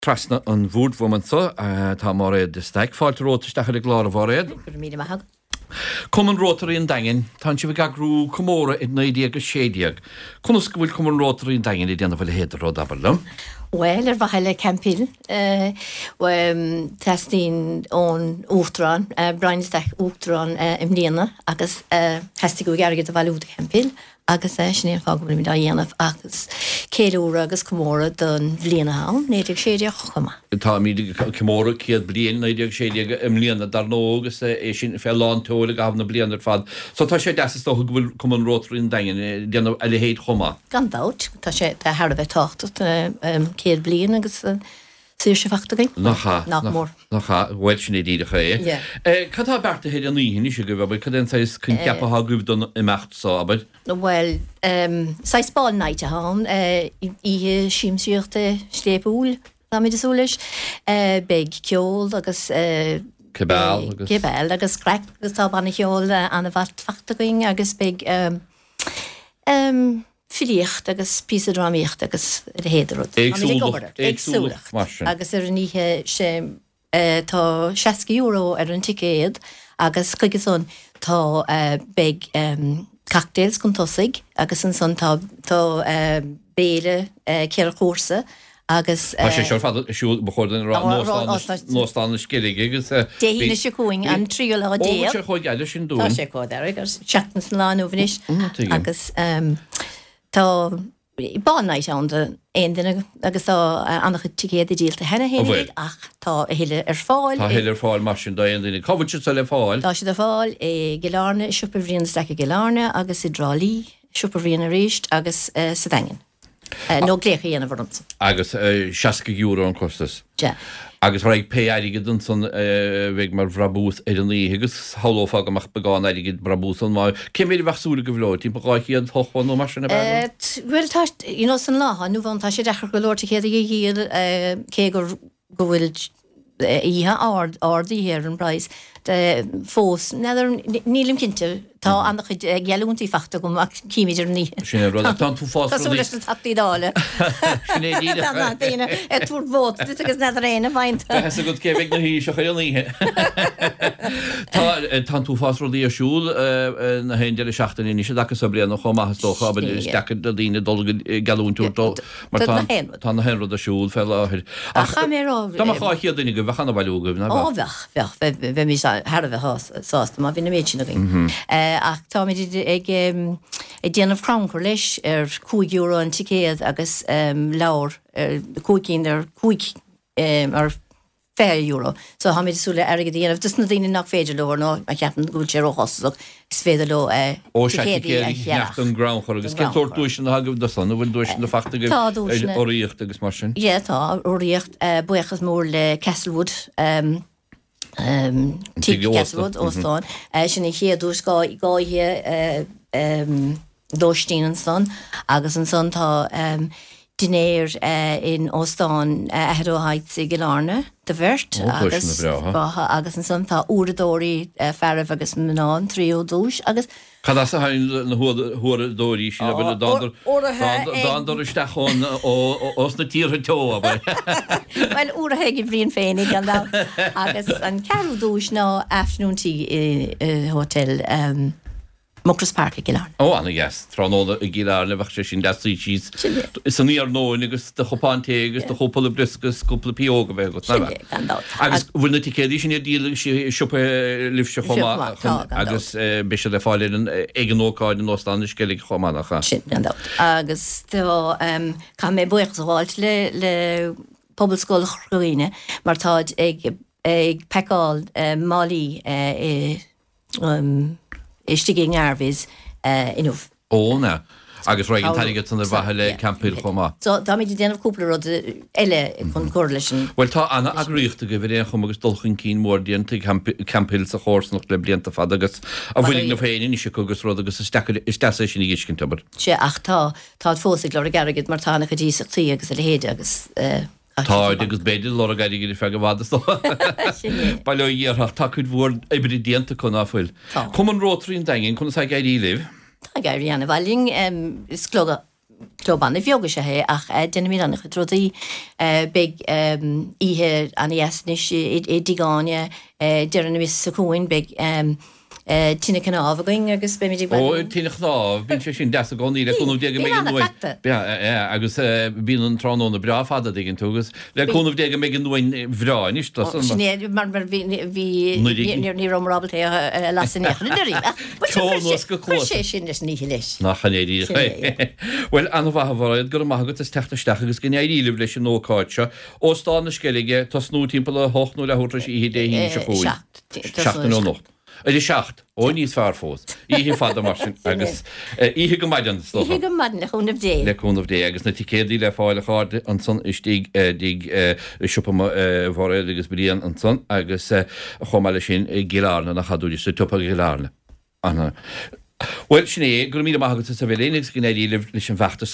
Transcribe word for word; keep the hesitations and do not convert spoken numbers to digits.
trasna an bhúd bhfuman sa tá mar é de steig fáilte rótaisteach a glár a bhréad. mí mahag. Cuman rótarí an dain, tá si bh gagrú comóra in néideag a séideag. Cunas go bhfuil cuman rótarí an dain i déanana bhfuil héidir ró dabalam? Well, er var heller campil. Uh, um, Testin on Útran, uh, Brainstek Útran uh, im Lena, agus uh, hestig go gargad a valúd campil, agus uh, sinnéir fagum mi da dhéanamh agus céúra agus comóra don Lena haun, néidir séideag chuma. Tá mí comóra céad blian néideag séideag im Lena dar nó agus é sin fé lán tóla gafna blian ar fad. So tá sé deas tó go bhfuil cuman rótarí an dain déanamh eile héad chuma. Gandát, tá sé de har bheith tácht um, céad blian agus uh, syr sé fachtagain. Nacha. Nach mór. Nacha, bhfuil sin é díad a ché. Yeah. Catá berta héad an níhin is go bhfuil cadén sais cyn ceapa ha gúbh don imecht sa abad? Well, um, sais báil naite hán, uh, ihe síimsíochta slépúl, na mid isúlis, uh, beg ceol agus... Uh, Cebal. Uh, Cebal agus craic agus tá banna ceol uh, anna bhat fachtagain agus beg... Um, um, Filíocht agus písadrámíocht agus héidirúd. Éagsúlacht. Éagsúlacht. Agus ar níthe sé tá seiasca euro ar an ticéad agus chuige son tá beg cocktails chun tosaigh agus an son tá béle cear chósa agus... Tá sé seoir fad siúil bachordan nóstána scirig agus... Déhína sé cúing an tríol a déal. Ó, sé chuig eile sin dún. Tá sé chuid ar agus seachtan san lán uvanis. Agus... Tá bánáid an de éine agus tá annach ticéad díalta hena hénig ach tá a héile ar fáil. Tá héile ar fáil mar sin da éine cohate sa le fáil. Tá si a fáil é gelarne siúpahríon stecha gelarne agus i drálí siúpahríon a réist agus sa dain. nó glécha dhéana bharmsa. Agus seiasca euro an costas. Ja. Agus raig pe aige dun son bheith mar brabús ar an í, agus hallófag amach begáin aige brabús an máid. Cé méidir bheithsúla go bhlóid, tí bagaí an thochhain nó mar sin na beir? Well, tá, you know, san láha, nú bhain tá sé dechar go lóirta chéad a ghéad cé gur go bhfuil ihe ádaí héir an brais. Fós, neidir nílim cinnte, tá annach gealúntaí fachta go ach cíimiidir ní. Sinna rud, tá tú fás Tású leis an taptaí dála. Sinna díide. Ná, daine, é túr bót, dit agus neidir éine bhaint. Heas a go céheh na hí seo chail níthe. Tá tú fás rodí a siúl na hain deile seachtain ní sé dacha sa blian nach chomachas dócha, aber stecha a díine dulga galúntúirtó, mar tá na henrod a siúl fel áthir. Acha mé ráh. Tá má cháí a duine go bhechanna bhilúgah, na Ó, bheach, bheach, bheith mí har bheith sásta, má bhína méid sin a gin. Ach tá mé ag déanamh crancur leis ar cúig euro an ticéad agus leabhar cúigcín ar cúig ar fé euro. So ha mé súla aige déanamh, dus na daine nach féidir leir nó a ceapan gúil sé óchosach is féidir le ó ticéad an groundchor agus cé tóir dúisin na hagah dosan, bhfuil dúisin na fachta oríocht agus mar sin? Ié, tá oríocht buchas mór le Castlewood Um, Tí Castlewood Ostáin sin i chéadú gáithe dóistín an son agus an son tá dinéir in Ostáin aheadóhaid sa Gelarne de bhirt agus an son tá úradóirí ferrah agus mná tríú dúis agus Cadá sa hain na thuadóirí sin a bfuil dándar isteachán os na tíortha tó. Well, úrathe go bhríon féinnig an dá agus an ceann dúis ná afternoon tea i hotel Muckross Park i Gelarne. Ó, anna gas, tránóda i Gelarne bheith sé sin deasí síos. Is an níar nóin agus de chopánte agus de chopala brisgus cúpla pióga bheith go tábha. Agus bhfuil na ticéadí sin ar díal siúpa lifse chomá agus bis le fáilinn ag an ócáid an óstáin scilig chománacha. Sin, gandát. Agus tá cá mé buchas bháilt le poblscoil chruine mar táid ag peáil málaí istiging arvis inúf. Ó, na. Agus roiig an taige tan bhathe le campil chomá. So, dá mé déanamh cúpla rud eile chun cóir leis an... Well, tá anna agríochta go bhfuil chum agus dulchan cín mór díanta campil sa chórsnach le blianta fad agus a bhfuil na féin is agus rud agus is deasa sin i giscin tabar. Sé, ach tá tá fósaigh le garagad mar tána go díoachtaí agus a héide agus... Tá agus beidir le gaiige í fe go bhádastá. Ba le dhéarth tá chud bhór éidir díanta chun áfuil. Cum an rótarín dain chun sa gaiirí libh? Tá gaiirí anna bhailing is clóga Globan i fioga se he ach denna mí annach trodaí big ihe an iasnis i digáine dearna mis sa cúin big tína can áh going agus be mé ó tína ná bín sé sin de a goní le chunú déige mé agus bín an tránóna bra fada gin tugus le chunmh déige mé an nuin bhráin is ní romrábal las sin ní leis nach chanéí Well an bhhaid gur maigad is techtaisteach agus gin éíileh leis an nóáitse ó stána skeige tá snú timp le hochtnú le thutra í dé hí se fóil seachtain ó nocht. Idir seacht ó níos fear fós. Ihe fada mar sin agus ihe go maidan Ihe go maidan le chunmh dé. Le chunmh dé agus na ticédaí le fáile cháde an son istí dig siúpa bhar agus bríon an son agus chomáile sin gilána nach chaúidir sa tupa gilána. Well sinné gur mí maigad sa bhélénig gin éí leis an bheachtas